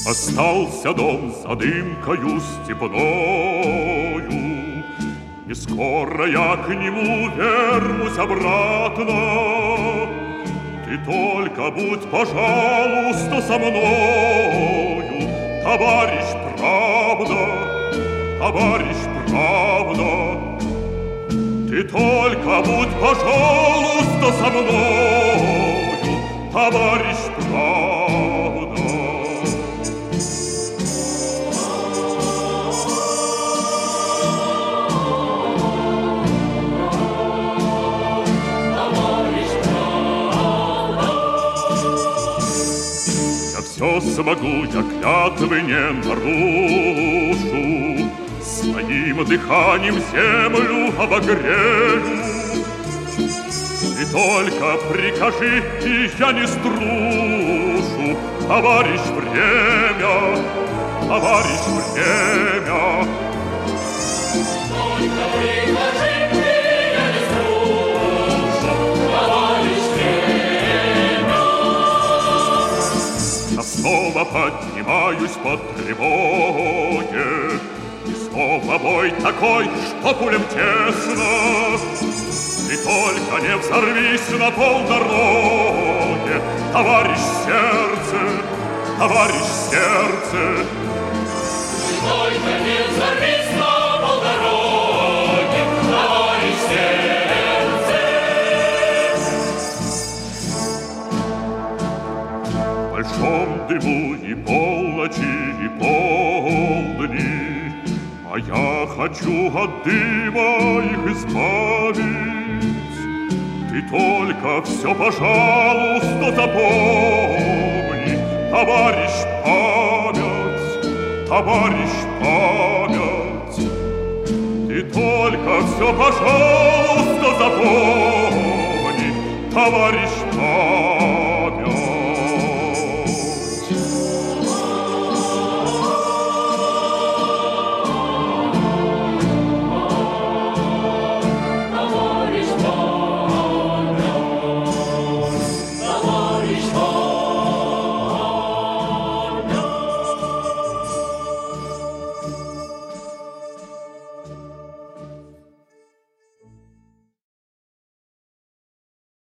Остался дом за дымкою степною, и скоро я к нему вернусь обратно. Ты только будь, пожалуйста, со мною, товарищ, правда, товарищ, правда. Ты только будь, пожалуйста, со мною, товарищ, правда. Все смогу, я клятвы не нарушу, своим дыханием землю обогрею. И только прикажи, и я не струшу, товарищ, время, товарищ, время. Только прикажи, и я не струшу, товарищ, время. Я снова поднимаюсь по тревоге, и снова бой такой, что пулям тесно. Ты только не взорвись на полдороге, товарищ, сердце, товарищ, сердце. Ты только не взорвись на полдороге, товарищ, сердце. В большом дыму и полночи, и полдни, а я хочу от дыма их избавить. Ты только все, пожалуйста, запомни, товарищ, память, товарищ, память. Ты только все, пожалуйста,